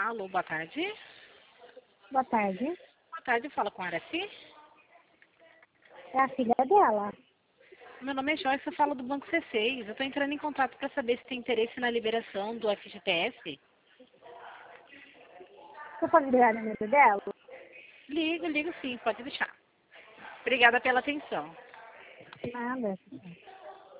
Alô, boa tarde. Boa tarde. Boa tarde, fala com a Araci. É a filha dela. Meu nome é Joyce, eu falo do Banco C6. Eu estou entrando em contato para saber se tem interesse na liberação do FGTS. Você pode ligar o número dela? Ligo sim, pode deixar. Obrigada pela atenção. Nada.